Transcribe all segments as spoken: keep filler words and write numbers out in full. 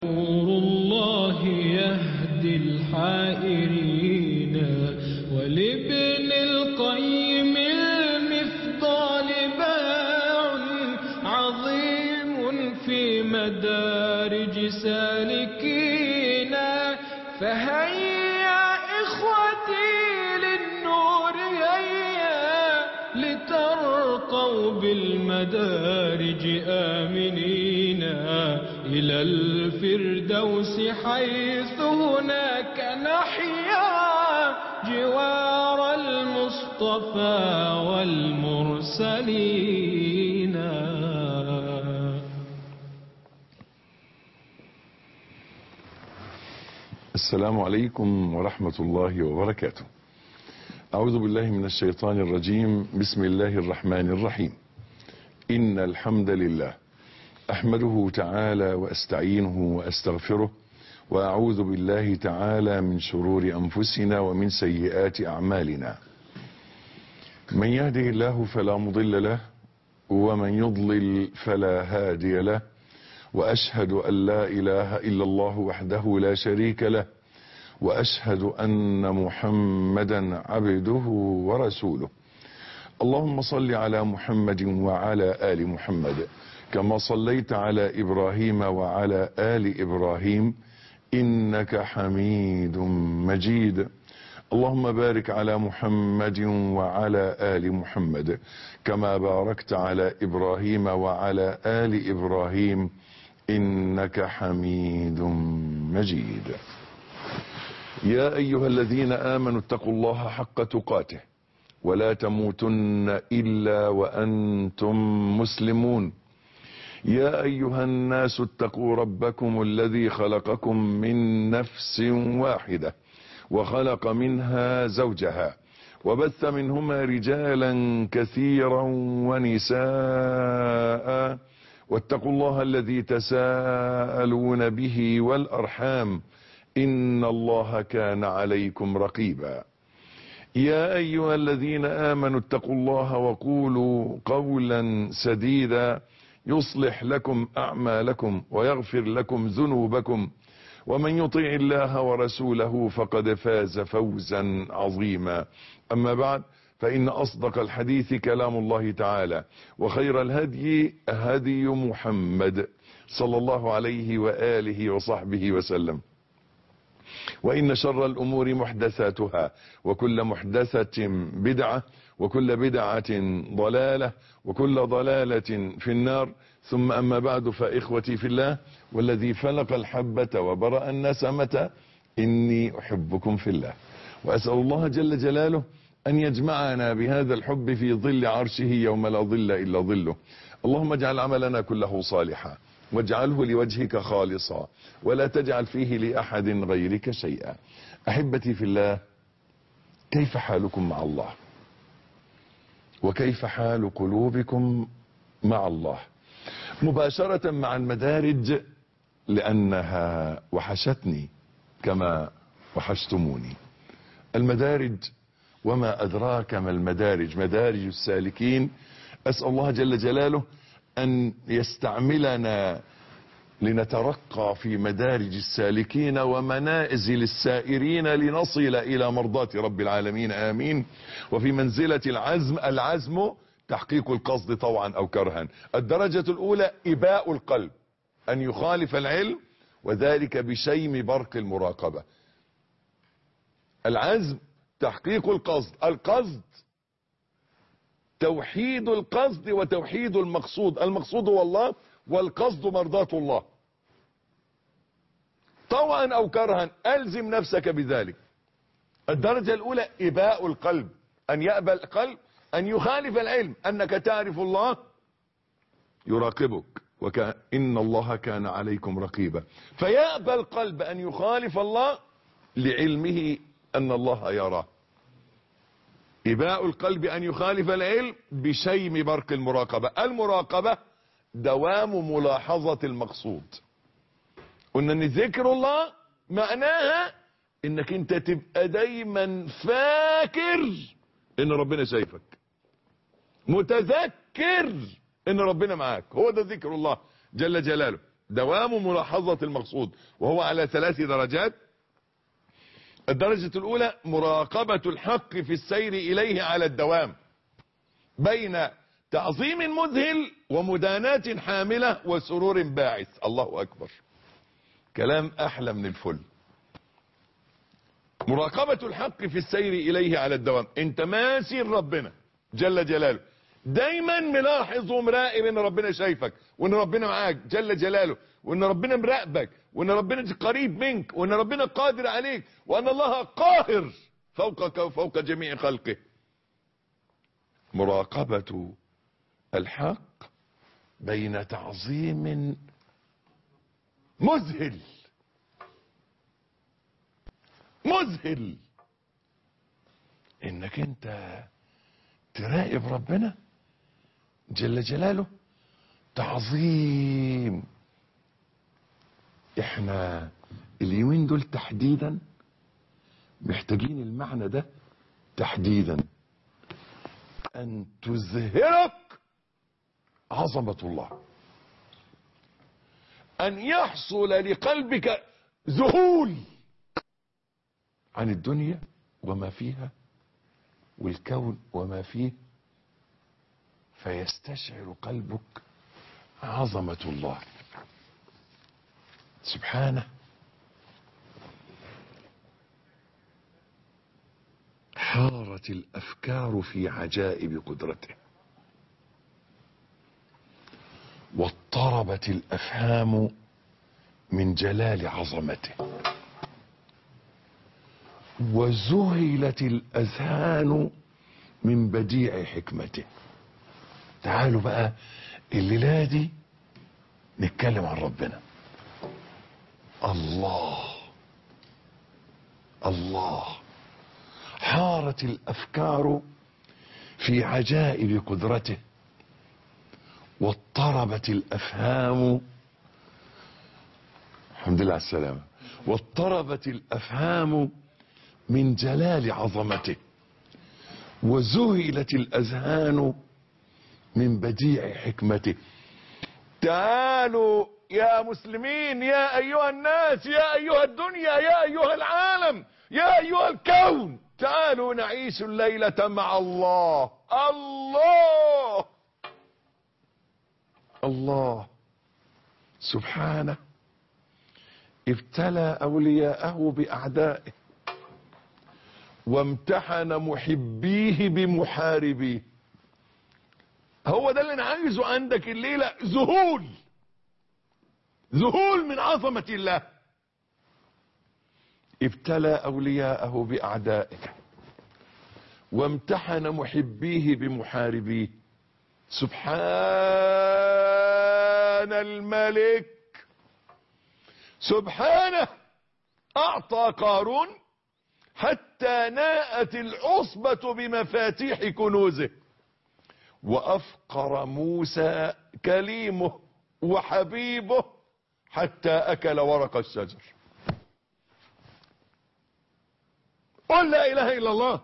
نور الله يهدي الحائرين، ولابن القيم المفضال باع عظيم في مدارج سالكين. فهيا إخوتي للنور هيا، لترقوا بالمدارج آمنين إلى الفردوس، حيث هناك نحيا جوار المصطفى والمرسلين. السلام عليكم ورحمة الله وبركاته. أعوذ بالله من الشيطان الرجيم. بسم الله الرحمن الرحيم. إن الحمد لله أحمده تعالى وأستعينه وأستغفره، وأعوذ بالله تعالى من شرور أنفسنا ومن سيئات أعمالنا. من يهده الله فلا مضل له، ومن يضلل فلا هادي له، وأشهد أن لا إله إلا الله وحده لا شريك له، وأشهد أن محمدا عبده ورسوله. اللهم صل على محمد وعلى آل محمد كما صليت على إبراهيم وعلى آل إبراهيم إنك حميد مجيد. اللهم بارك على محمد وعلى آل محمد كما باركت على إبراهيم وعلى آل إبراهيم إنك حميد مجيد. يا أيها الذين آمنوا اتقوا الله حق تقاته ولا تموتن إلا وأنتم مسلمون. يا أيها الناس اتقوا ربكم الذي خلقكم من نفس واحدة وخلق منها زوجها وبث منهما رجالا كثيرا ونساء، واتقوا الله الذي تساءلون به والأرحام إن الله كان عليكم رقيبا. يا أيها الذين آمنوا اتقوا الله وقولوا قولا سديدا يصلح لكم أعمالكم ويغفر لكم ذنوبكم، ومن يطع الله ورسوله فقد فاز فوزا عظيما. أما بعد، فإن أصدق الحديث كلام الله تعالى، وخير الهدي هدي محمد صلى الله عليه وآله وصحبه وسلم، وإن شر الأمور محدثاتها، وكل محدثة بدعة، وكل بدعة ضلالة، وكل ضلالة في النار. ثم أما بعد، فإخوتي في الله والذي فلق الحبة وبرأ النسمة، إني أحبكم في الله، وأسأل الله جل جلاله أن يجمعنا بهذا الحب في ظل عرشه يوم لا ظل إلا ظله. اللهم اجعل عملنا كله صالحا، واجعله لوجهك خالصا، ولا تجعل فيه لأحد غيرك شيئا. أحبتي في الله، كيف حالكم مع الله؟ وكيف حال قلوبكم مع الله؟ مباشرة مع المدارج، لأنها وحشتني كما وحشتموني. المدارج، وما أدراك ما المدارج، مدارج السالكين. أسأل الله جل جلاله أن يستعملنا لنترقى في مدارج السالكين ومنازل السائرين، لنصل إلى مرضاة رب العالمين، آمين. وفي منزلة العزم، العزم تحقيق القصد طوعا أو كرها. الدرجة الأولى إباء القلب، أن يخالف العلم، وذلك بشيم برق المراقبة. العزم تحقيق القصد، القصد توحيد القصد وتوحيد المقصود. المقصود هو الله، والقصد مرضاة الله، طوعا أو كرها. ألزم نفسك بذلك. الدرجة الأولى إباء القلب، أن يأبى القلب أن يخالف العلم، أنك تعرف الله يراقبك، وإن الله كان عليكم رقيبا. فيأبى القلب أن يخالف الله لعلمه أن الله يراه. إباء القلب أن يخالف العلم بشيم برق المراقبة. المراقبة دوام ملاحظة المقصود. قلنا ان ذكر الله معناها انك انت تبقى دايما فاكر ان ربنا شايفك، متذكر ان ربنا معاك. هو ده ذكر الله جل جلاله. دوام ملاحظة المقصود، وهو على ثلاث درجات. الدرجة الأولى مراقبة الحق في السير إليه على الدوام، بين تعظيم مذهل ومداناة حاملة وسرور باعث. الله أكبر، كلام أحلى من الفل. مراقبة الحق في السير إليه على الدوام، انت ماسي ربنا جل جلاله، دايما ملاحظ ومراقب ان ربنا شايفك، وان ربنا معاك جل جلاله، وان ربنا مراقبك، وان ربنا قريب منك، وان ربنا قادر عليك، وان الله قاهر فوقك وفوق جميع خلقه. مراقبة الحق بين تعظيم مذهل مذهل، انك انت تراقب ربنا جل جلاله تعظيم. احنا اليومين دول تحديدا محتاجين المعنى ده تحديدا، ان تزهرك عظمة الله، ان يحصل لقلبك ذهول عن الدنيا وما فيها والكون وما فيه، فيستشعر قلبك عظمة الله سبحانه. حارت الأفكار في عجائب قدرته، واضطربت الأفهام من جلال عظمته، وذهلت الأذهان من بديع حكمته. تعالوا بقى الليلة دي نتكلم عن ربنا. الله الله. حارت الأفكار في عجائب قدرته، واضطربت الأفهام، الحمد لله على السلامة، واضطربت الأفهام من جلال عظمته، وذهلت الأذهان من بديع حكمته. تعالوا يا مسلمين، يا أيها الناس، يا أيها الدنيا، يا أيها العالم، يا أيها الكون، تعالوا نعيش الليلة مع الله. الله الله سبحانه ابتلى أولياءه بأعدائه، وامتحن محبيه بمحاربيه. هو ده اللي انا عايزه عندك الليلة، ذهول ذهول من عظمة الله. ابتلى أولياءه بأعدائه، وامتحن محبيه بمحاربيه. سبحان الملك سبحانه. أعطى قارون حتى ناءت العصبة بمفاتيح كنوزه، وأفقر موسى كليمه وحبيبه حتى أكل ورق الشجر. قل لا إله إلا الله.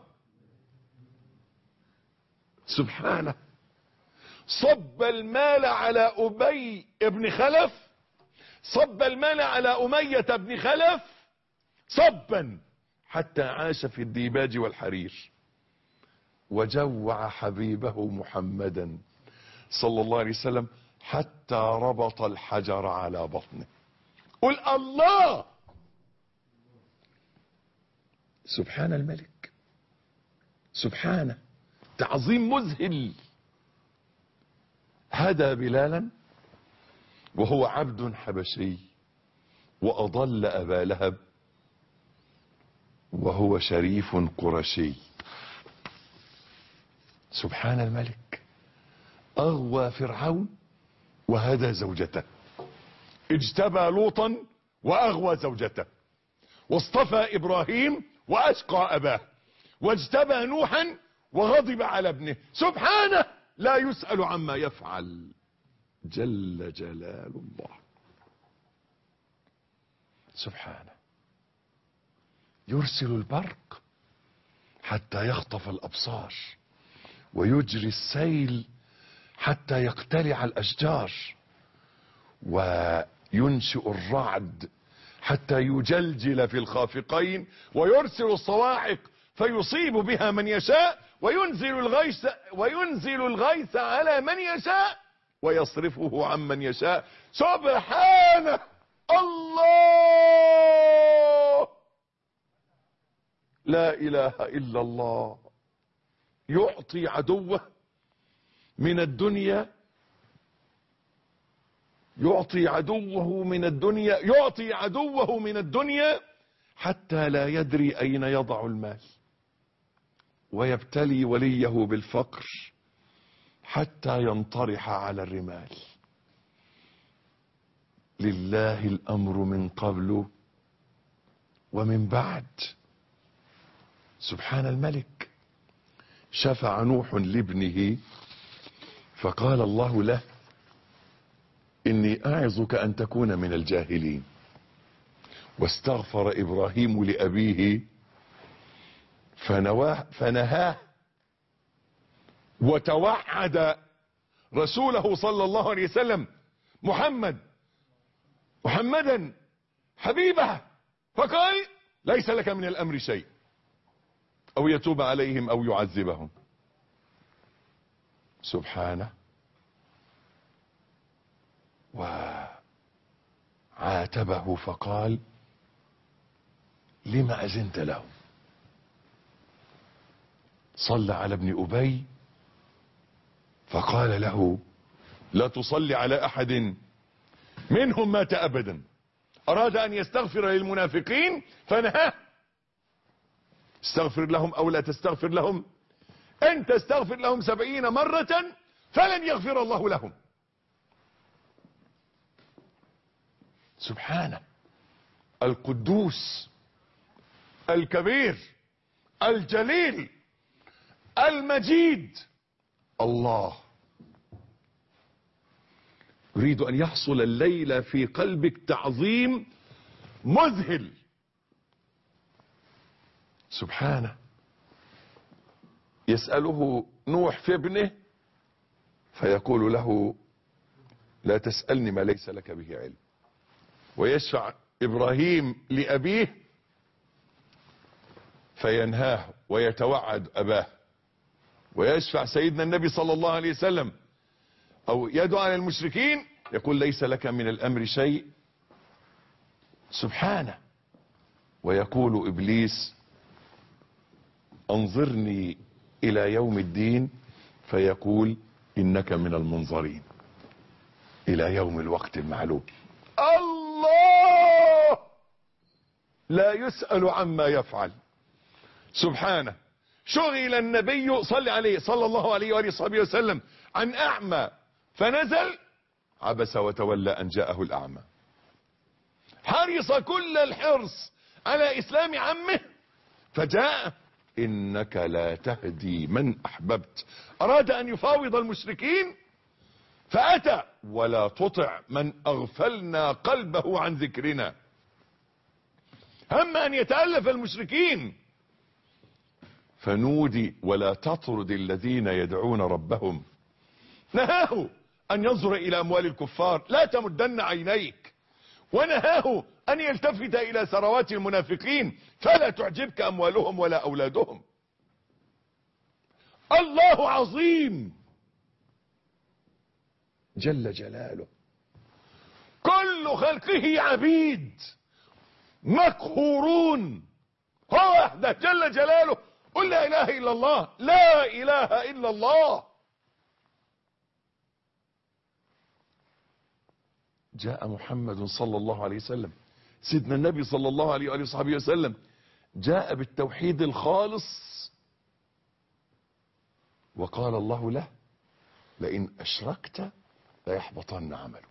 سبحانه. صب المال على أبي بن خلف، صب المال على أمية بن خلف صبا حتى عاش في الديباج والحرير، وجوع حبيبه محمدا صلى الله عليه وسلم حتى ربط الحجر على بطنه. قل الله. سبحان الملك سبحانه. تعظيم مذهل. هدى بلالا وهو عبد حبشي، وأضل أبا لهب وهو شريف قرشي. سبحان الملك. أغوى فرعون وهدى زوجته، اجتبى لوطا وأغوى زوجته، واصطفى إبراهيم وأشقى أباه، واجتبى نوحا وغضب على ابنه. سبحانه لا يسأل عما يفعل جل جلال الله. سبحانه. يرسل البرق حتى يخطف الأبصار، ويجري السيل حتى يقتلع الأشجار، ينشئ الرعد حتى يجلجل في الخافقين ويرسل الصواعق فيصيب بها من يشاء وينزل الغيث وينزل الغيث على من يشاء ويصرفه عمن يشاء سبحانه. الله لا اله الا الله. يعطي عدوه من الدنيا يعطي عدوه من الدنيا يعطي عدوه من الدنيا حتى لا يدري اين يضع المال، ويبتلي وليه بالفقر حتى ينطرح على الرمال. لله الامر من قبل ومن بعد. سبحان الملك. شفع نوح لابنه فقال الله له إني أعظك أن تكون من الجاهلين. واستغفر إبراهيم لأبيه فنواه فنهاه وتوعد رسوله صلى الله عليه وسلم محمد محمدا حبيبه فقال ليس لك من الأمر شيء أو يتوب عليهم أو يعذبهم. سبحانه. وعاتبه فقال لما أذنت له. صلى على ابن أبي فقال له لا تصلي على أحد منهم مات أبدا. أراد أن يستغفر للمنافقين فنهاه. استغفر لهم أو لا تستغفر لهم، أن تستغفر لهم سبعين مرة فلن يغفر الله لهم. سبحانه. القدوس الكبير الجليل المجيد الله. يريد أن يحصل الليلة في قلبك تعظيم مذهل. سبحانه. يسأله نوح في ابنه فيقول له لا تسألني ما ليس لك به علم. ويشفع إبراهيم لأبيه فينهاه ويتوعد أباه. ويشفع سيدنا النبي صلى الله عليه وسلم أو يدعو على المشركين يقول ليس لك من الأمر شيء. سبحانه. ويقول إبليس انظرني إلى يوم الدين فيقول إنك من المنظرين إلى يوم الوقت المعلوم. الله لا يسأل عما يفعل. سبحانه. شغل النبي صلى عليه صلى الله عليه وآله وصحبه وسلم عن أعمى فنزل عبس وتولى أن جاءه الأعمى. حرص كل الحرص على إسلام عمه فجاء إنك لا تهدي من أحببت. أراد أن يفاوض المشركين فأتى ولا تطع من أغفلنا قلبه عن ذكرنا. هم أن يتألف المشركين فنودي ولا تطرد الذين يدعون ربهم. نهاه أن ينظر إلى أموال الكفار لا تمدن عينيك. ونهاه أن يلتفت إلى ثروات المنافقين فلا تعجبك أموالهم ولا أولادهم. الله عظيم جل جلاله. كل خلقه عبيد مقهورون. هو وحده جل جلاله. قل لا إله إلا الله. لا إله إلا الله. جاء محمد صلى الله عليه وسلم سيدنا النبي صلى الله عليه وآله وصحبه وسلم جاء بالتوحيد الخالص وقال الله له لئن أشركت ليحبطن عملك.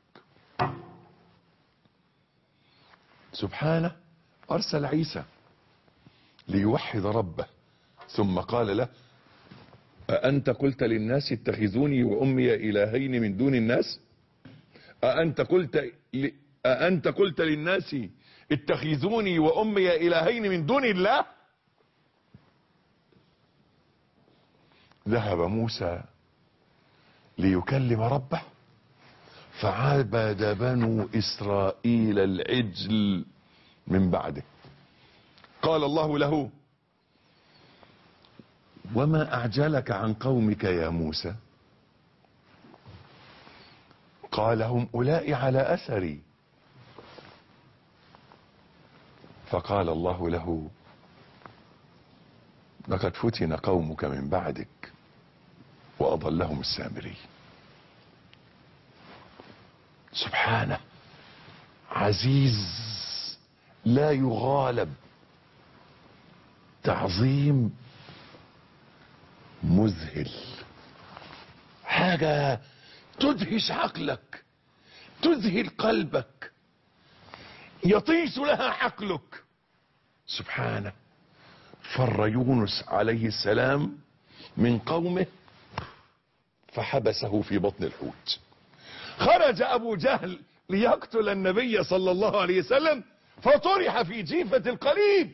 سبحانه. أرسل عيسى ليوحد ربه ثم قال له أأنت قلت للناس اتخذوني وأمي إلهين من دون الناس أأنت قلت ل... أأنت قلت للناس اتخذوني وأمي إلهين من دون الله. ذهب موسى ليكلم ربه فعبد بنو إسرائيل العجل من بعده. قال الله له: وما أعجلك عن قومك يا موسى؟ قال: هم أولئك على أثري. فقال الله له: لقد فتن قومك من بعدك وأضلهم السامري. سبحانه، عزيز لا يغالب، تعظيم مذهل، حاجة تدهش عقلك، تذهل قلبك، يطيش لها عقلك. سبحانه، فر يونس عليه السلام من قومه فحبسه في بطن الحوت. خرج أبو جهل ليقتل النبي صلى الله عليه وسلم فطرح في جيفة القليب.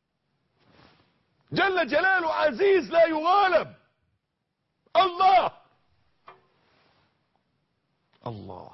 جل جلاله عزيز لا يغالب. الله الله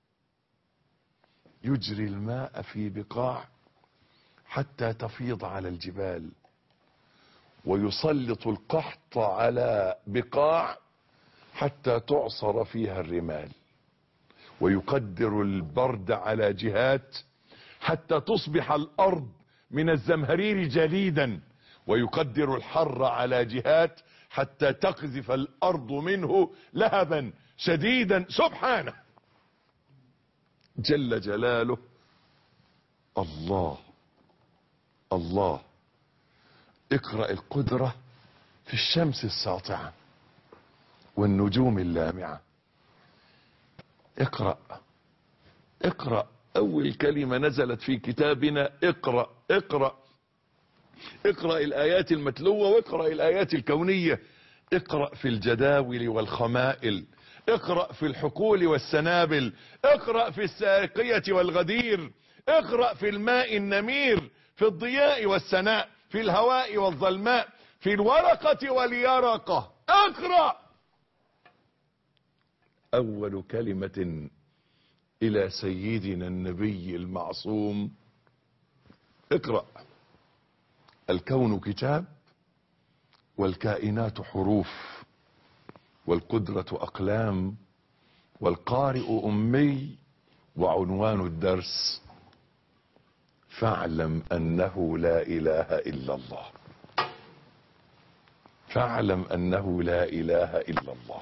يجري الماء في بقاع حتى تفيض على الجبال، ويسلط القحط على بقاع حتى تعصر فيها الرمال، ويقدر البرد على جهات حتى تصبح الأرض من الزمهرير جليدا، ويقدر الحر على جهات حتى تقذف الأرض منه لهبا شديدا. سبحانه جل جلاله. الله الله اقرأ القدرة في الشمس الساطعة والنجوم اللامعة. اقرأ اقرأ أول كلمة نزلت في كتابنا. اقرأ اقرأ اقرأ الآيات المتلوة واقرأ الآيات الكونية. اقرأ في الجداول والخمائل، اقرأ في الحقول والسنابل، اقرأ في الساقية والغدير، اقرأ في الماء النمير، في الضياء والسناء، في الهواء والظلماء، في الورقة واليرقة. اقرأ. أول كلمة إلى سيدنا النبي المعصوم: اقرأ. الكون كتاب، والكائنات حروف، والقدرة أقلام، والقارئ أمي، وعنوان الدرس: فاعلم أنه لا إله إلا الله. فاعلم أنه لا إله إلا الله.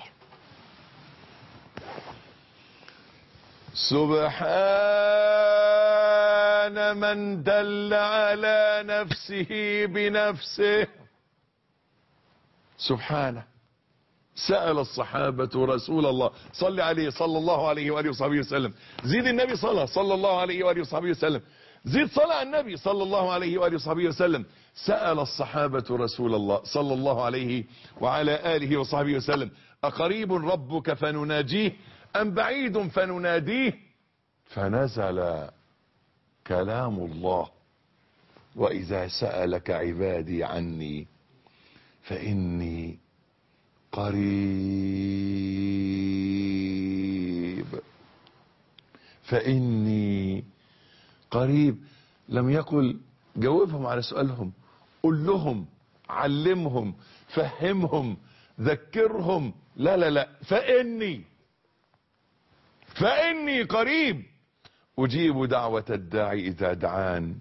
سبحان من دل على نفسه بنفسه. سبحانه. سأل الصحابة رسول الله، صل عليه صلى الله عليه وآله وصحبه وسلم. زيد النبي صلى صلى الله عليه وآله وصحبه وسلم. زيد صلى على النبي صلى الله عليه وآله وصحبه وسلم. سأل الصحابة رسول الله صلى الله عليه وعلى آله وصحبه وسلم: أقريب ربك فنناجيه أم بعيد فنناديه؟ فنزل كلام الله: وإذا سألك عبادي عني فإني قريب. فإني قريب. لم يقل جاوبهم على سؤالهم، قل لهم، علمهم، فهمهم، ذكرهم. لا لا لا، فإني فإني قريب أجيب دعوة الداعي إذا دعان.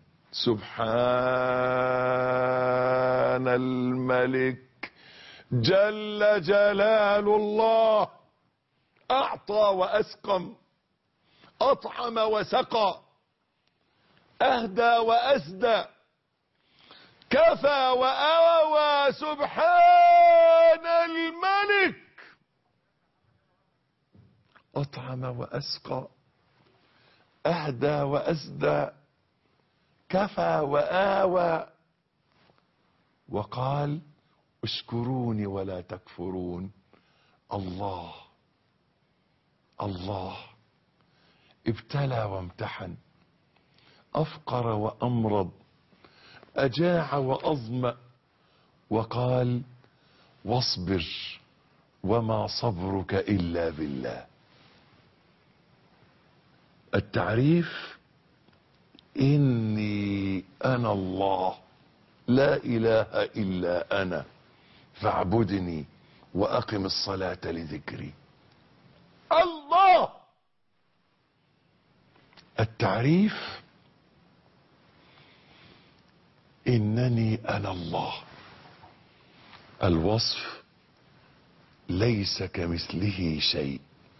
سبحان الملك جل جلال الله. أعطى وأسقم، أطعم وسقى، أهدى وأسدى، كفى وآوى. سبحان الملك. أطعم وأسقى، أهدى وأسدى، كفى وآوى. وقال: اشكروني ولا تكفرون. الله الله ابتلى وامتحن، أفقر وأمرض، أجاع وأظمأ، وقال: واصبر وما صبرك إلا بالله. التعريف إني أنا الله لا إله إلا أنا فاعبدني وأقم الصلاة لذكري. الله. التعريف إنني أنا الله. الوصف ليس كمثله شيء.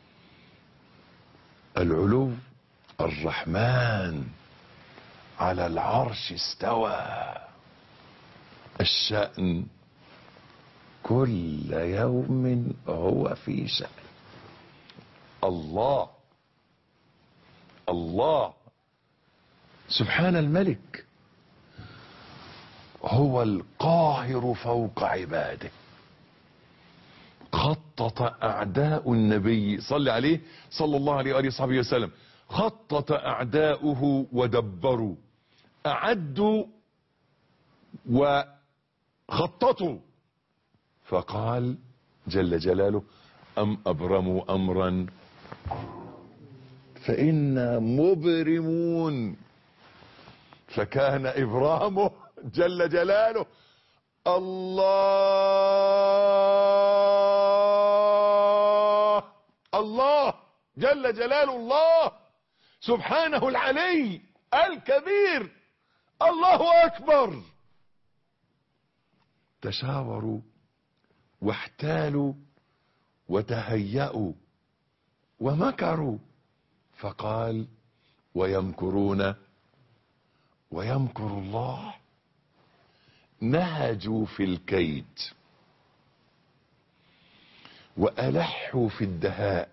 العلو الرحمن على العرش استوى. الشأن كل يوم هو في شأن. الله الله سبحان الملك هو القاهر فوق عباده. خطط أعداء النبي صلى عليه صلى الله عليه وآله وصحبه وسلم، خطط أعداؤه ودبروا، أعدوا وخططوا، فقال جل جلاله أم أبرموا أمرا فإنا مبرمون. فكان إبرامه جل جلاله الله الله جل جلاله الله سبحانه العلي الكبير الله أكبر. تشاوروا واحتالوا وتهيأوا ومكروا، فقال ويمكرون ويمكر الله. نهجوا في الكيد وألحوا في الدهاء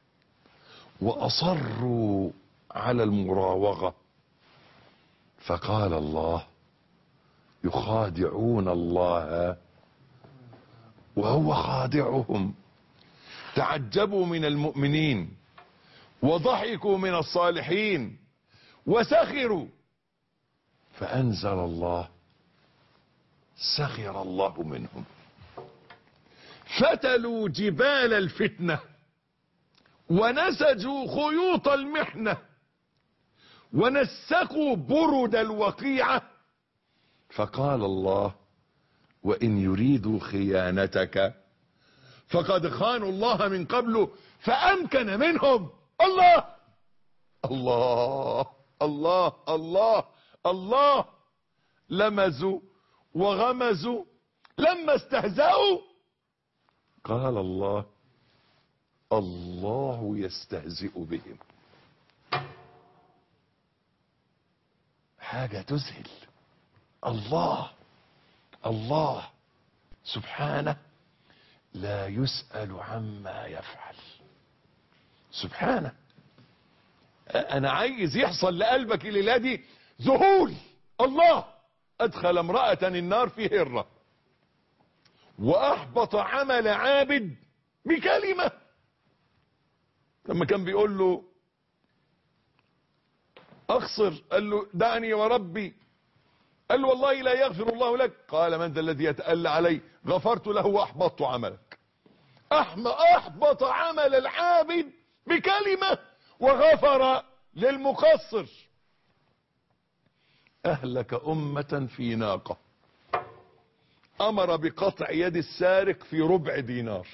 وأصروا على المراوغة، فقال الله يخادعون الله وهو خادعهم. تعجبوا من المؤمنين وضحكوا من الصالحين وسخروا، فأنزل الله سخر الله منهم. فتلوا جبال الفتنة ونسجوا خيوط المحنة ونسقوا برد الوقيعة، فقال الله وإن يريدوا خيانتك فقد خانوا الله من قبل فأمكن منهم. الله الله الله الله الله. لمزوا وغمزوا لما استهزأوا قال الله الله يستهزئ بهم. حاجة تذهل. الله الله سبحانه لا يسأل عما يفعل. سبحانه. انا عايز يحصل لقلبك الليلة دي ذهول. الله ادخل امرأة النار في هرة واحبط عمل عابد بكلمة. لما كان بيقول له اخسر، قال له دعني وربي، قال له والله لا يغفر الله لك، قال من ذا الذي يتألى علي، غفرت له واحبطت عملك. احبط عمل العابد بكلمة وغفر للمقصر. اهلك امة في ناقة، امر بقطع يد السارق في ربع دينار،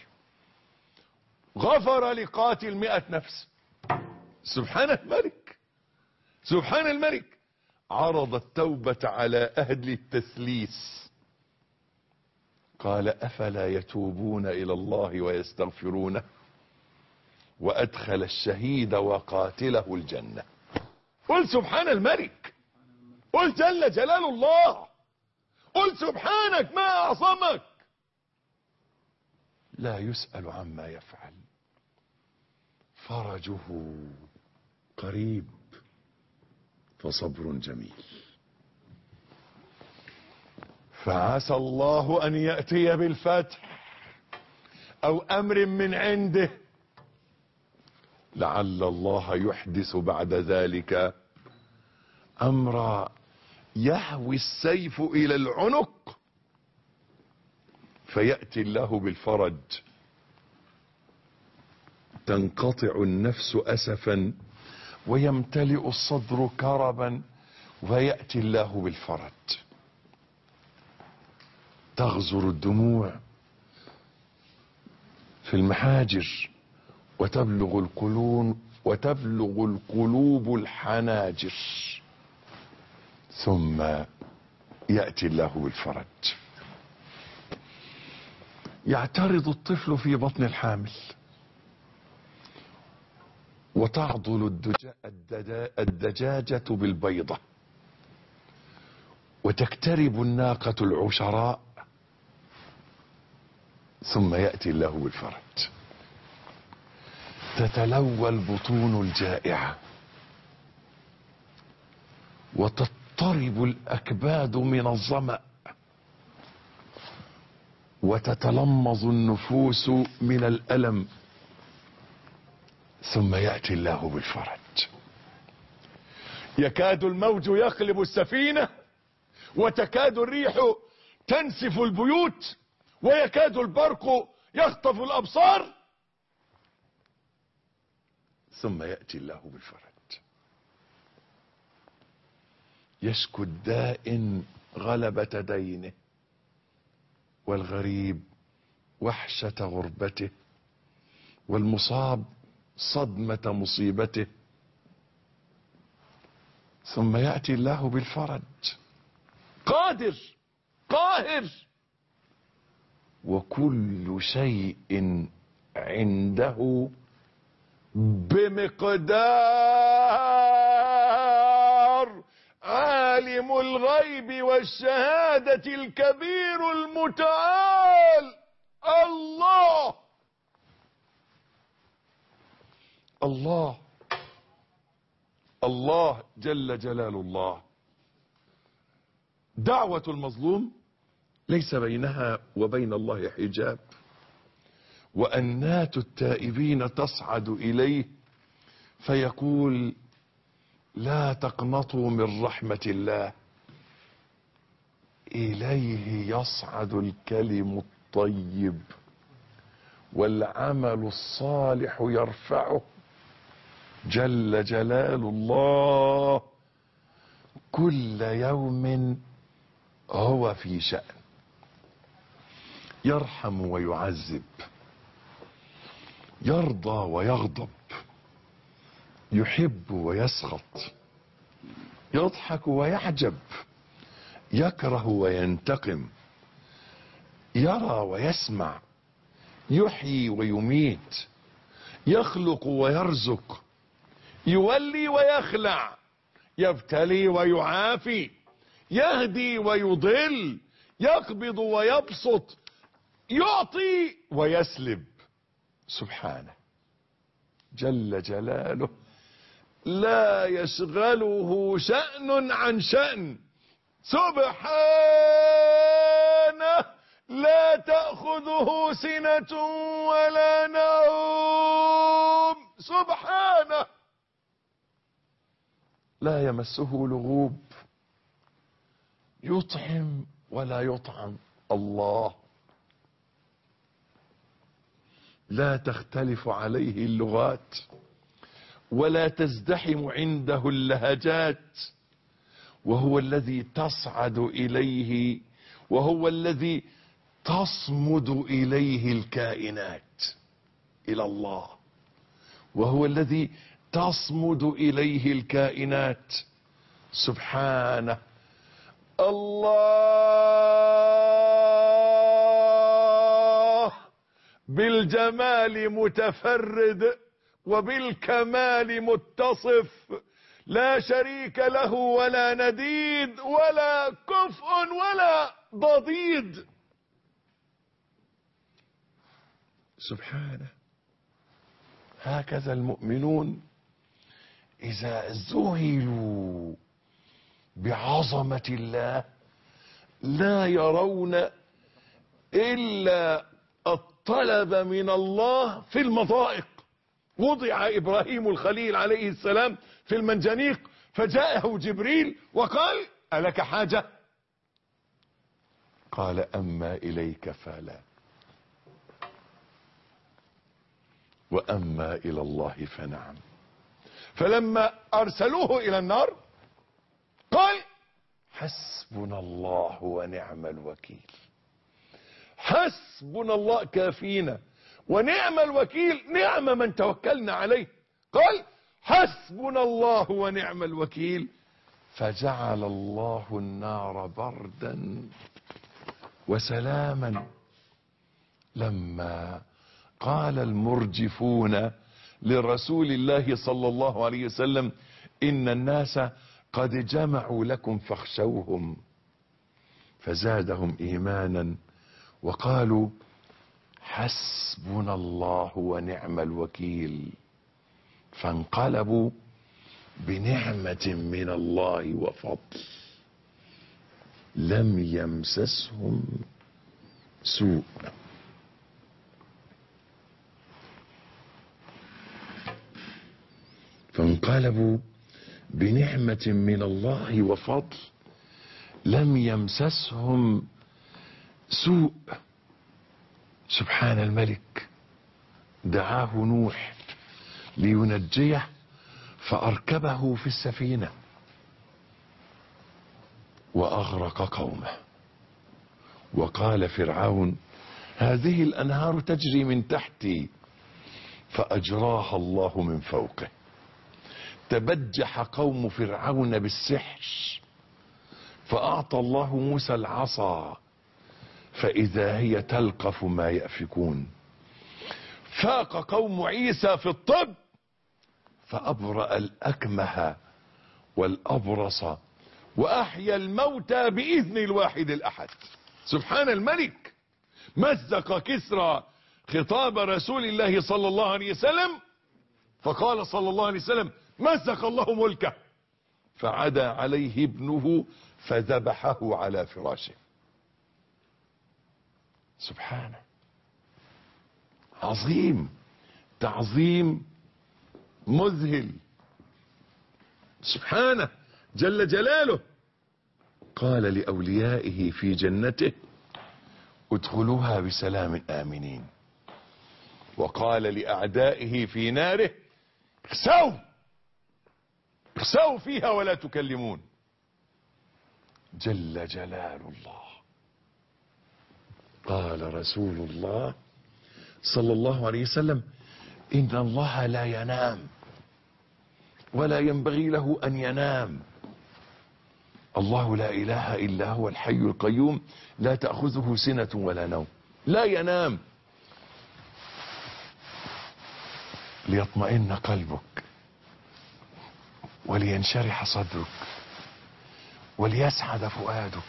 غفر لقاتل مئة نفس. سبحان الملك سبحان الملك. عرض التوبة على اهل التثليث، قال افلا يتوبون الى الله ويستغفرونه، وادخل الشهيد وقاتله الجنة. قل سبحان الملك، قل جل جلال الله، قل سبحانك ما اعظمك. لا يسأل عما يفعل. فرجه قريب فصبر جميل. فعسى الله ان يأتي بالفتح او امر من عنده، لعل الله يحدث بعد ذلك امرا يهوي السيف الى العنق، فيأتي الله بالفرج، تنقطع النفس اسفا ويمتلئ الصدر كربا، ويأتي الله بالفرج. تغزر الدموع في المحاجر، وتبلغ القلوب وتبلغ القلوب الحناجر، ثم يأتي الله بالفرج. يعترض الطفل في بطن الحامل، وتعضل الدجاجة بالبيضة، وتكترب الناقة العشراء، ثم يأتي الله بالفرج. تتلوى البطون الجائعة، وتضطرب الأكباد من الظمأ، وتتلمظ النفوس من الألم، ثم يأتي الله بالفرج. يكاد الموج يقلب السفينة، وتكاد الريح تنسف البيوت، ويكاد البرق يخطف الأبصار، ثم يأتي الله بالفرج. يشكو الدائن غلبة دينه، والغريب وحشة غربته، والمصاب صدمة مصيبته، ثم يأتي الله بالفرج. قادر قاهر، وكل شيء عنده بمقدار. عالم الغيب والشهادة الكبير المتعال الله. الله الله جل جلال الله. دعوة المظلوم ليس بينها وبين الله حجاب، وأنات التائبين تصعد إليه فيقول: لا تقنطوا من رحمة الله، إليه يصعد الكلم الطيب والعمل الصالح يرفعه، جل جلال الله. كل يوم هو في شأن، يرحم ويعذب، يرضى ويغضب، يحب ويسخط، يضحك ويعجب، يكره وينتقم، يرى ويسمع، يحيي ويميت، يخلق ويرزق، يولي ويخلع، يبتلي ويعافي، يهدي ويضل، يقبض ويبسط، يعطي ويسلب. سبحانه جل جلاله، لا يشغله شأن عن شأن. سبحانه لا تأخذه سنة ولا نوم. سبحانه لا يمسه لغوب، يطعم ولا يطعم. الله لا تختلف عليه اللغات، ولا تزدحم عنده اللهجات، وهو الذي تصعد إليه، وهو الذي تصمد إليه الكائنات إلى الله، وهو الذي تصمد إليه الكائنات. سبحانه. الله بالجمال متفرد، وبالكمال متصف، لا شريك له ولا نديد ولا كفء ولا ضديد. سبحانه. هكذا المؤمنون إذا ذهلوا بعظمة الله لا يرون إلا الطلب من الله في المضائق. وضع إبراهيم الخليل عليه السلام في المنجنيق، فجاءه جبريل وقال: ألك حاجة؟ قال: أما إليك فلا، وأما إلى الله فنعم. فلما ارسلوه الى النار قال حسبنا الله ونعم الوكيل. حسبنا الله كافينا ونعم الوكيل، نعم من توكلنا عليه. قال حسبنا الله ونعم الوكيل، فجعل الله النار بردا وسلاما. لما قال المرجفون لرسول الله صلى الله عليه وسلم إن الناس قد جمعوا لكم فاخشوهم، فزادهم إيمانا وقالوا حسبنا الله ونعم الوكيل، فانقلبوا بنعمة من الله وفضل لم يمسسهم سوء. فانقلبوا بنعمة من الله وفضل لم يمسسهم سوء. سبحان الملك، دعاه نوح لينجيه فأركبه في السفينة وأغرق قومه. وقال فرعون هذه الأنهار تجري من تحتي، فأجراها الله من فوقه. تبجح قوم فرعون بالسحر، فأعطى الله موسى العصا فإذا هي تلقف ما يأفكون. فاق قوم عيسى في الطب، فأبرأ الأكمه والأبرص وأحيا الموتى بإذن الواحد الأحد. سبحان الملك. مزق كسرى خطاب رسول الله صلى الله عليه وسلم، فقال صلى الله عليه وسلم مزق الله ملكه، فعدا عليه ابنه فذبحه على فراشه. سبحانه، عظيم، تعظيم مذهل. سبحانه جل جلاله. قال لأوليائه في جنته ادخلوها بسلام آمنين، وقال لأعدائه في ناره اخسوا اخسوا فيها ولا تكلمون. جل جلال الله. قال رسول الله صلى الله عليه وسلم إن الله لا ينام ولا ينبغي له أن ينام. الله لا إله إلا هو الحي القيوم لا تأخذه سنة ولا نوم، لا ينام. ليطمئن قلبك ولينشرح صدرك وليسعد فؤادك.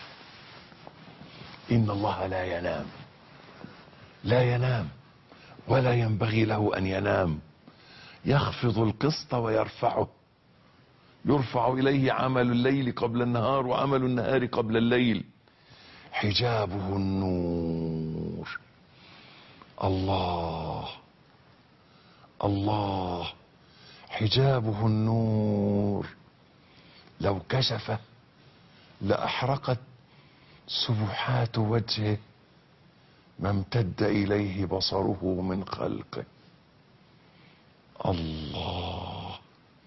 إن الله لا ينام، لا ينام ولا ينبغي له أن ينام. يخفض القسط ويرفعه، يرفع إليه عمل الليل قبل النهار وعمل النهار قبل الليل. حجابه النور. الله الله. حجابه النور، لو كشف لأحرقت سبحات وجهه ما امتد إليه بصره من خلقه. الله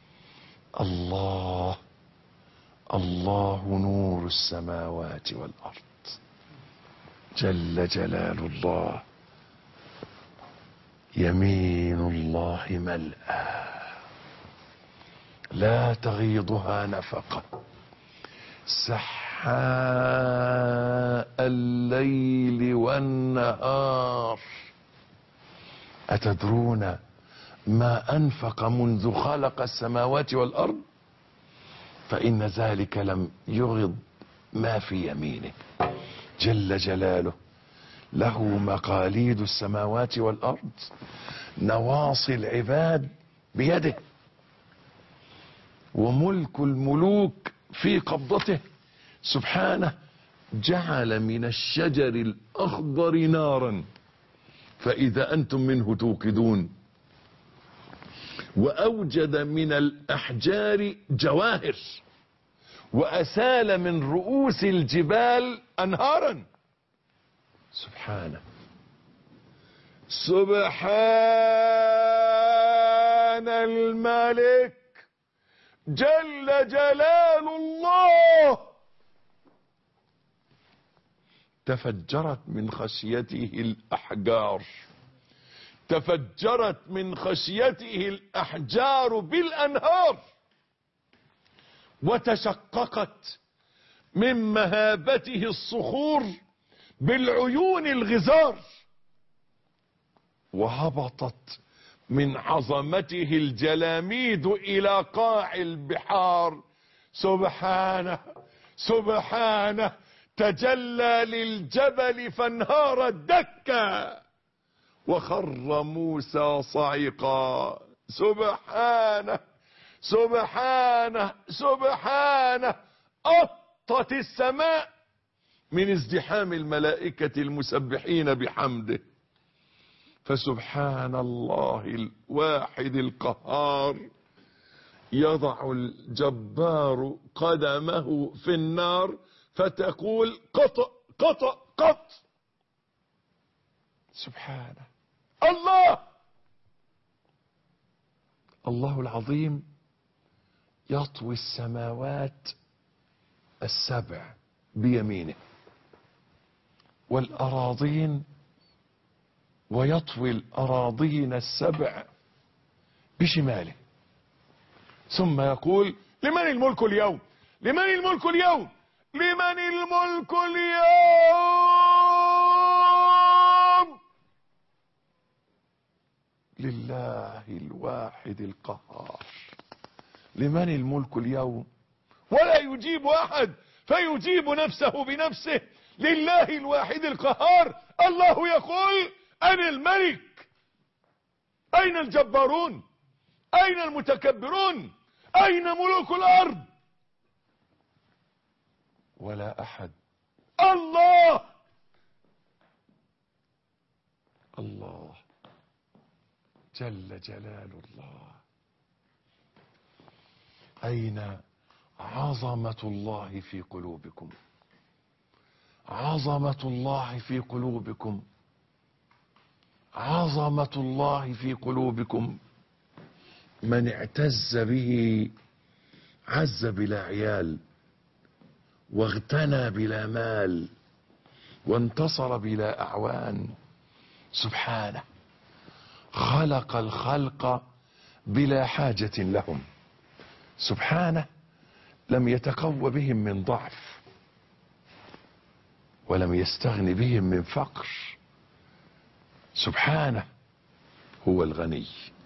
الله الله نور السماوات والأرض. جل جلال الله. يمين الله ملأى لا تغيضها نفقة، سحاء الليل والنهار. أتدرون ما أنفق منذ خلق السماوات والأرض؟ فإن ذلك لم يغض ما في يمينه جل جلاله. له مقاليد السماوات والأرض، نواصي العباد بيده، وملك الملوك في قبضته. سبحانه جعل من الشجر الأخضر نارا فإذا أنتم منه توقدون، وأوجد من الأحجار جواهر، وأسال من رؤوس الجبال أنهارا. سبحانه سبحان سبحان الملك جل جلال الله. تفجرت من خشيته الأحجار، تفجرت من خشيته الأحجار بالأنهار، وتشققت من مهابته الصخور بالعيون الغزار، وهبطت من عظمته الجلاميد إلى قاع البحار. سبحانه سبحانه تجلى للجبل فانهار دكا وخر موسى صعقا. سبحانه سبحانه سبحانه. أطت السماء من ازدحام الملائكة المسبحين بحمده. فسبحان الله الواحد القهار يضع الجبار قدمه في النار فتقول قط قط قط. سبحانه. الله الله العظيم يطوي السماوات السبع بيمينه والأراضين، ويطوي الأراضين السبع بشماله، ثم يقول لمن الملك اليوم؟ لمن الملك اليوم؟ لمن الملك اليوم؟ لله الواحد القهار. لمن الملك اليوم؟ ولا يجيب أحد فيجيب نفسه بنفسه. لله الواحد القهار. الله يقول أنا الملك. أين الجبارون؟ أين المتكبرون؟ أين ملوك الأرض؟ ولا أحد. الله الله جل جلال الله. أين عظمة الله في قلوبكم؟ عظمة الله في قلوبكم، عظمة الله في قلوبكم. من اعتز به عز بلا عيال، واغتنى بلا مال، وانتصر بلا أعوان. سبحانه خلق الخلق بلا حاجة لهم. سبحانه لم يتقوى بهم من ضعف، ولم يستغن بهم من فقر. سبحانه هو الغني.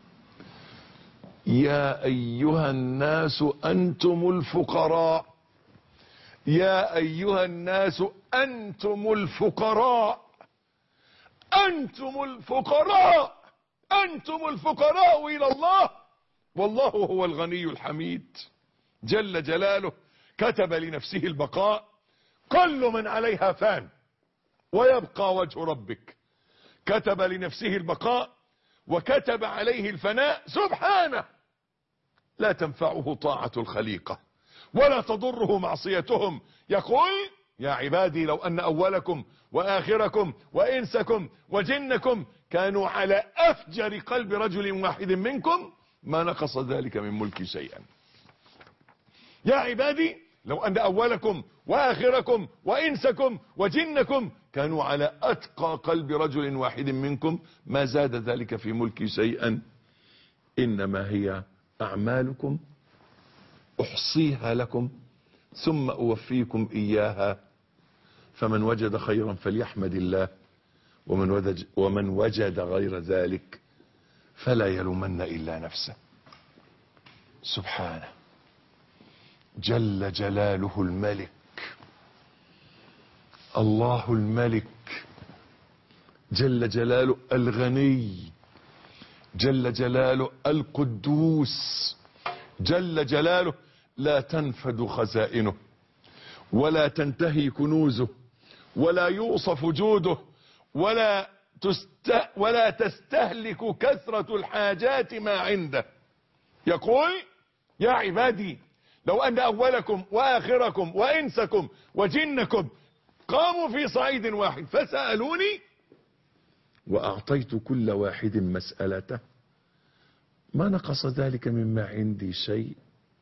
يا أيها الناس أنتم الفقراء. يا أيها الناس أنتم الفقراء. أنتم الفقراء. أنتم الفقراء إلى الله، والله هو الغني الحميد جل جلاله. كتب لنفسه البقاء. كل من عليها فان ويبقى وجه ربك. كتب لنفسه البقاء وكتب عليه الفناء. سبحانه لا تنفعه طاعة الخليقة ولا تضره معصيتهم. يقول يا عبادي لو أن أولكم وآخركم وإنسكم وجنكم كانوا على أفجر قلب رجل واحد منكم ما نقص ذلك من ملكي شيئا. يا عبادي لو أن أولكم وآخركم وإنسكم وجنكم كانوا على أتقى قلب رجل واحد منكم ما زاد ذلك في ملكي شيئا. إنما هي أعمالكم أحصيها لكم ثم أوفيكم إياها. فمن وجد خيرا فليحمد الله، ومن وجد, ومن وجد غير ذلك فلا يلومن إلا نفسه. سبحانه جل جلاله الملك. الله الملك جل جلاله الغني جل جلاله القدوس جل جلاله. لا تنفد خزائنه ولا تنتهي كنوزه ولا يوصف جوده ولا تست ولا تستهلك كثرة الحاجات ما عنده. يقول يا عبادي لو أن أولكم وآخركم وإنسكم وجنكم قاموا في صعيد واحد فسألوني وأعطيت كل واحد مسألته ما نقص ذلك مما عندي شيء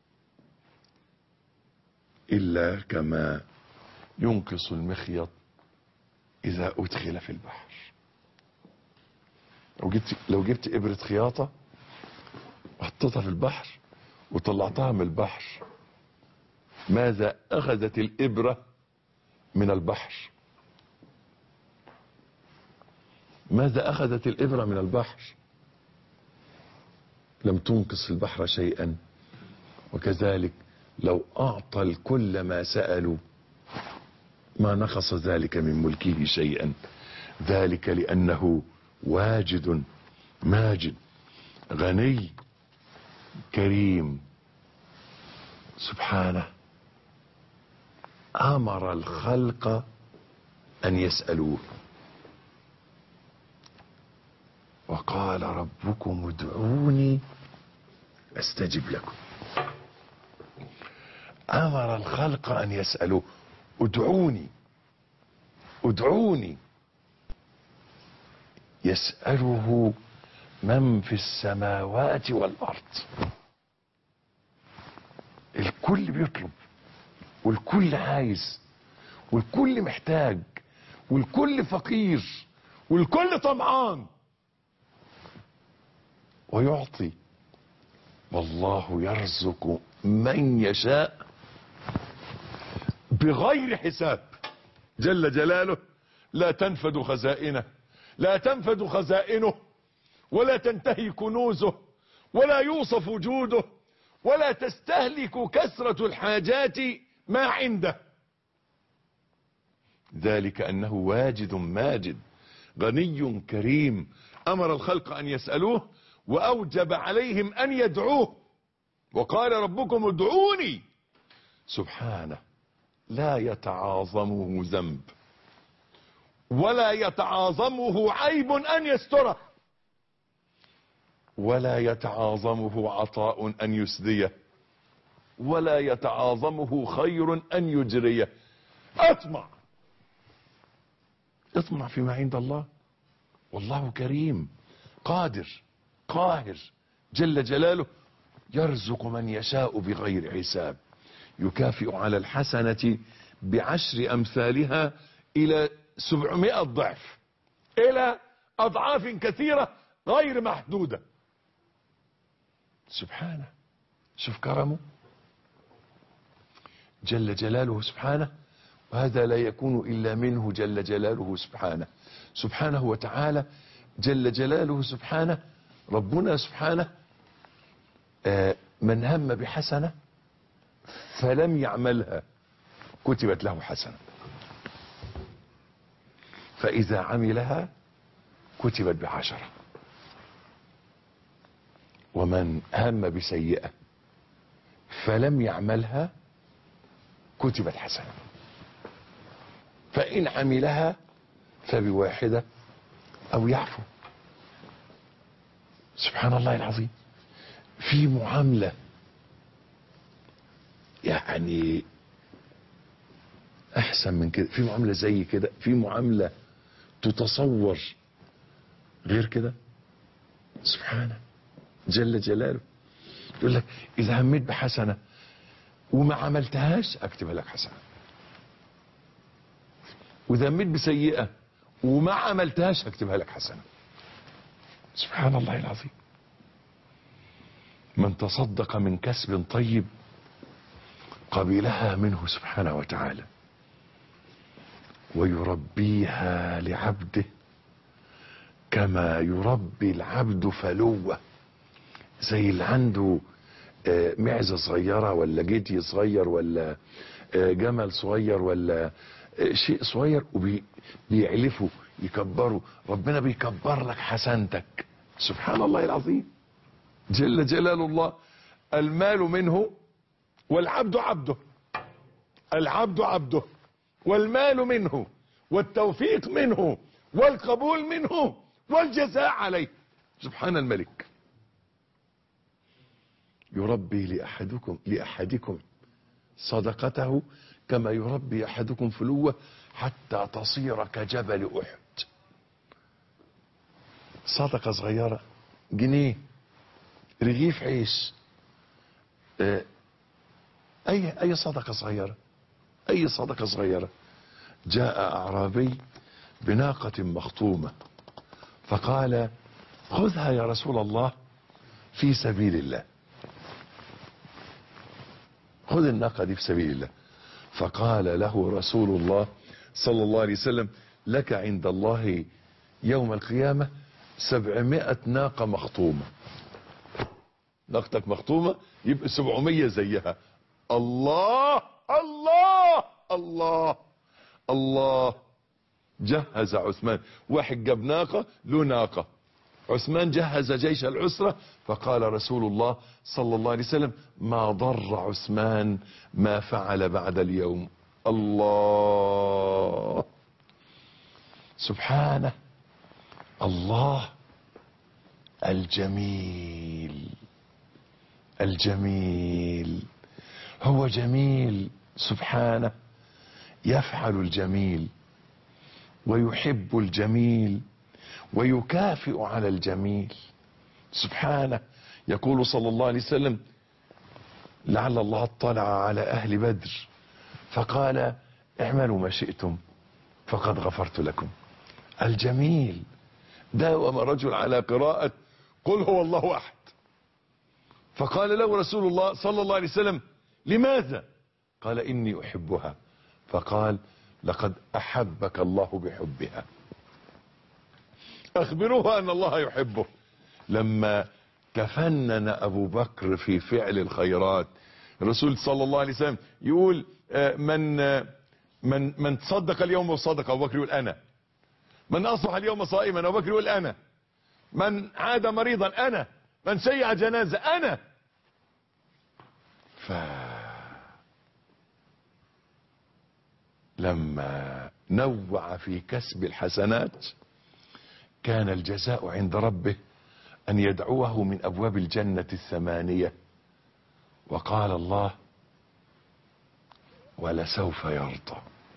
إلا كما ينقص المخيط إذا أدخل في البحر. لو جبت لو جبت إبرة خياطة وحطيتها في البحر وطلعتها من البحر، ماذا أخذت الإبرة من البحر؟ ماذا أخذت الإبرة من البحر؟ لم تنقص البحر شيئا. وكذلك لو أعطى الكل ما سألوا ما نقص ذلك من ملكه شيئا، ذلك لأنه واجد ماجد غني كريم سبحانه. أمر الخلق أن يسألوه، وقال ربكم ادعوني أستجب لكم. أمر الخلق أن يسألوه، ادعوني ادعوني. يسأله من في السماوات والأرض. الكل بيطلب، والكل عايز، والكل محتاج، والكل فقير، والكل طمعان، ويعطي. والله يرزق من يشاء بغير حساب جل جلاله. لا تنفد خزائنه، لا تنفد خزائنه، ولا تنتهي كنوزه، ولا يوصف وجوده، ولا تستهلك كثرة الحاجات ما عنده. ذلك أنه واجد ماجد غني كريم. أمر الخلق أن يسألوه وأوجب عليهم أن يدعوه، وقال ربكم ادعوني. سبحانه لا يتعاظمه ذنب ولا يتعاظمه عيب أن يستره، ولا يتعاظمه عطاء أن يسديه، ولا يتعاظمه خير أن يجريه. اطمع اطمع فيما عند الله. والله كريم قادر قاهر جل جلاله، يرزق من يشاء بغير حساب، يكافئ على الحسنة بعشر أمثالها إلى سبعمائة ضعف، إلى أضعاف كثيرة غير محدودة. سبحانه، شوف كرمه جل جلاله سبحانه. وهذا لا يكون إلا منه جل جلاله سبحانه. سبحانه وتعالى جل جلاله سبحانه. ربنا سبحانه آه من هم بحسنة فلم يعملها كتبت له حسنة، فإذا عملها كتبت بعشرة. ومن هم بسيئة فلم يعملها كتبت حسنة، فإن عملها فبواحدة أو يعفو. سبحان الله العظيم. في معاملة يعني أحسن من كده، في معاملة زي كده، في معاملة تتصور غير كده. سبحانه جل جلاله. يقول لك إذا هميت بحسنة وما عملتهاش أكتبها لك حسنة، وإذا هميت بسيئة وما عملتهاش أكتبها لك حسنة. سبحان الله العظيم. من تصدق من كسب طيب قبلها منه سبحانه وتعالى، ويربيها لعبده كما يربي العبد فلوة. زي اللي عنده معزة صغيرة ولا جدي صغير ولا جمل صغير ولا شيء صغير وبيعلفه يكبره، ربنا بيكبر لك حسنتك. سبحان الله العظيم جل جلال الله. المال منه والعبد عبده، العبد عبده والمال منه، والتوفيق منه، والقبول منه، والجزاء عليه. سبحان الملك. يربي لأحدكم لأحدكم صدقته كما يربي أحدكم فلوة حتى تصير كجبل أحد. صدقة صغيرة جنيه رغيف عيش، اه اي اي صدقة صغيرة، اي صدقة صغيرة. جاء اعرابي بناقة مخطومة فقال خذها يا رسول الله في سبيل الله، خذ الناقة دي في سبيل الله. فقال له رسول الله صلى الله عليه وسلم لك عند الله يوم القيامة سبعمائة ناقة مخطومة. ناقتك مخطومة يبقى سبعمية زيها. الله الله الله الله. جهز عثمان، واحد جاب ناقة له ناقة، عثمان جهز جيش العسرة. فقال رسول الله صلى الله عليه وسلم ما ضر عثمان ما فعل بعد اليوم. الله سبحانه. الله الجميل الجميل، هو جميل سبحانه، يفعل الجميل ويحب الجميل ويكافئ على الجميل سبحانه. يقول صلى الله عليه وسلم لعل الله اطلع على اهل بدر فقال اعملوا ما شئتم فقد غفرت لكم. الجميل. داوم رجل على قراءة قل هو الله احد فقال له رسول الله صلى الله عليه وسلم لماذا؟ قال اني احبها. فقال لقد احبك الله بحبها، اخبروه ان الله يحبه. لما تفنن ابو بكر في فعل الخيرات الرسول صلى الله عليه وسلم يقول من من من تصدق اليوم بصدقه ابو بكر يقول انا، من اصبح اليوم صائما ابو بكر يقول انا، من عاد مريضا انا، من شيع جنازه انا. ف لما نوع في كسب الحسنات كان الجزاء عند ربه ان يدعوه من ابواب الجنة الثمانية. وقال الله ولسوف يرضى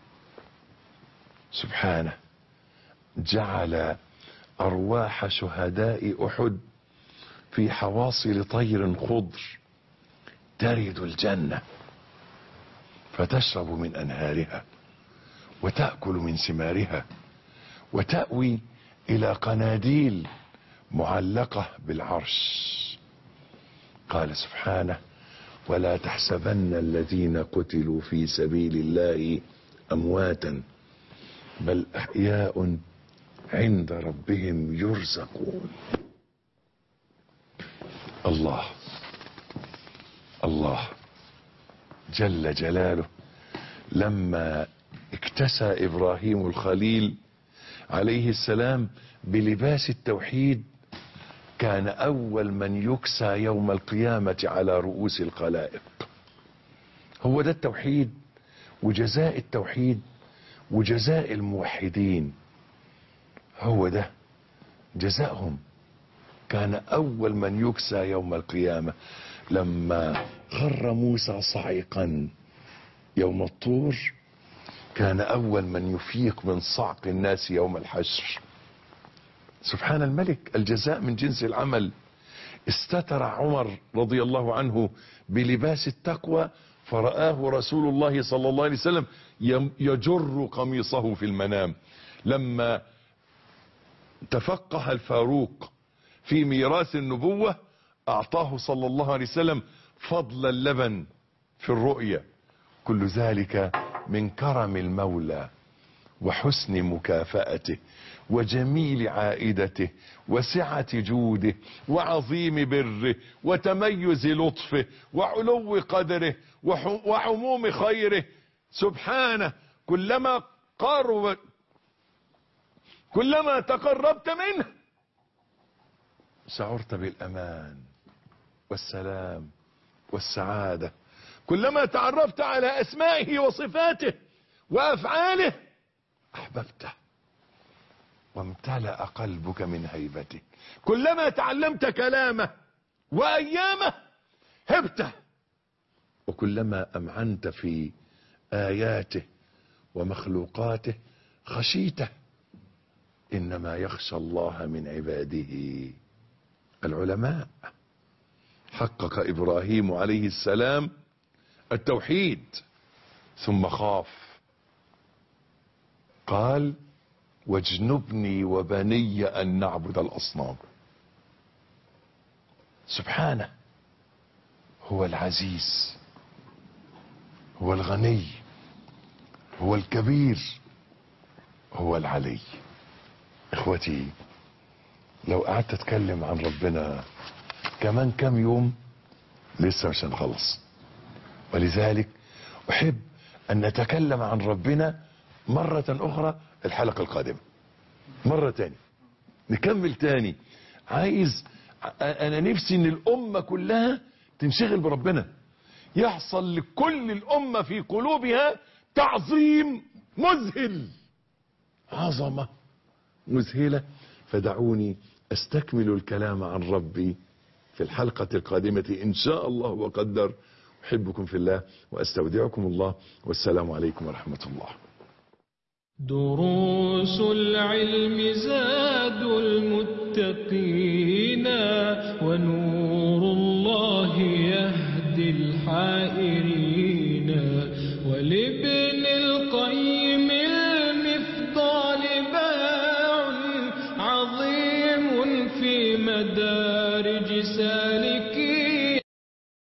سبحانه. جعل ارواح شهداء احد في حواصل طير خضر ترد الجنة فتشرب من انهارها وتأكل من ثمارها وتأوي الى قناديل معلقة بالعرش. قال سبحانه ولا تحسبن الذين قتلوا في سبيل الله امواتا بل احياء عند ربهم يرزقون. الله الله جل جلاله لما اكتسى ابراهيم الخليل عليه السلام بلباس التوحيد كان اول من يكسى يوم القيامة على رؤوس الخلائق. هو ده التوحيد وجزاء التوحيد وجزاء الموحدين، هو ده جزاءهم. كان اول من يكسى يوم القيامة لما خر موسى صعقا يوم الطور كان اول من يفيق من صعق الناس يوم الحشر. سبحان الملك. الجزاء من جنس العمل. استتر عمر رضي الله عنه بلباس التقوى فرآه رسول الله صلى الله عليه وسلم يجر قميصه في المنام. لما تفقه الفاروق في ميراث النبوة اعطاه صلى الله عليه وسلم فضل اللبن في الرؤيا. كل ذلك من كرم المولى وحسن مكافأته وجميل عائدته وسعة جوده وعظيم بره وتميز لطفه وعلو قدره وعموم خيره سبحانه. كلما قرب كلما تقربت منه شعرت بالأمان والسلام والسعادة. كلما تعرفت على أسمائه وصفاته وأفعاله أحببته وامتلأ قلبك من هيبته. كلما تعلمت كلامه وأيامه هبته، وكلما أمعنت في آياته ومخلوقاته خشيته. إنما يخشى الله من عباده العلماء. حقق إبراهيم عليه السلام التوحيد ثم خاف، قال واجنبني وبني أن نعبد الأصنام. سبحانه، هو العزيز، هو الغني، هو الكبير، هو العلي. اخوتي، لو قعدت اتكلم عن ربنا كمان كم يوم لسه مش هنخلص، ولذلك احب ان نتكلم عن ربنا مرة اخرى الحلقة القادمة، مرة تاني نكمل تاني. عايز انا نفسي ان الامة كلها تنشغل بربنا، يحصل لكل الامة في قلوبها تعظيم مذهل، عظمة مذهلة. فدعوني استكمل الكلام عن ربي في الحلقة القادمة إن شاء الله وقدر. أحبكم في الله وأستودعكم الله، والسلام عليكم ورحمة الله. دروس العلم زاد المتقين، ونور الله يهدي الحائرين، ولابن القيم المفضال باع عظيم في مدارج سالكين.